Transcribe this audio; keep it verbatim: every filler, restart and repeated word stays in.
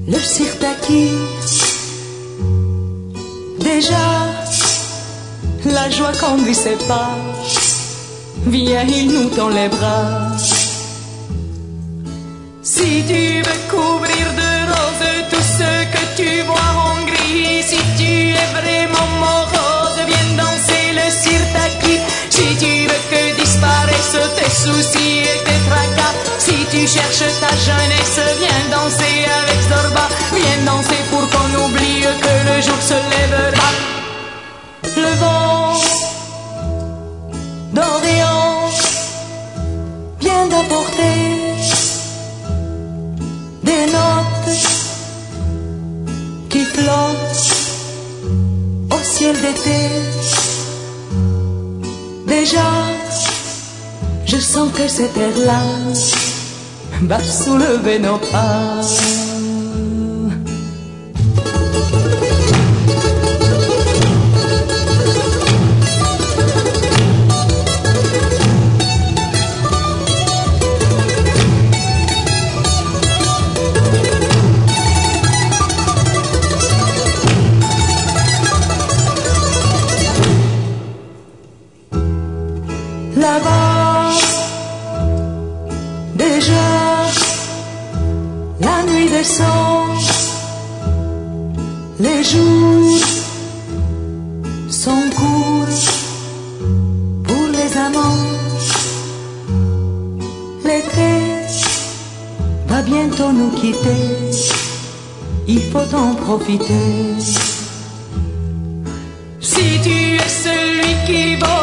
le sirtaki. Déjà, la joie conduit ses pas. Viens, il nous tend les bras. Si tu veux couvrir de roses tout ce que tu vois en gris, si tu es vraiment morose, viens danser le sirtaki. Si tu veux que disparaissent tes soucis et tes tracas, si tu cherches ta jeunesse, viens danser avec Zorba. Viens danser pour qu'on oublie que le jour se lèvera. Le vent d'Orient vient d'apporter des notes qui flottent au ciel d'été. Déjà, je sens que cet air-là va soulever nos pas. Là-bas, déjà, la nuit descend, les jours sont courts pour les amants. L'été va bientôt nous quitter, il faut en profiter. Si tu es celui qui va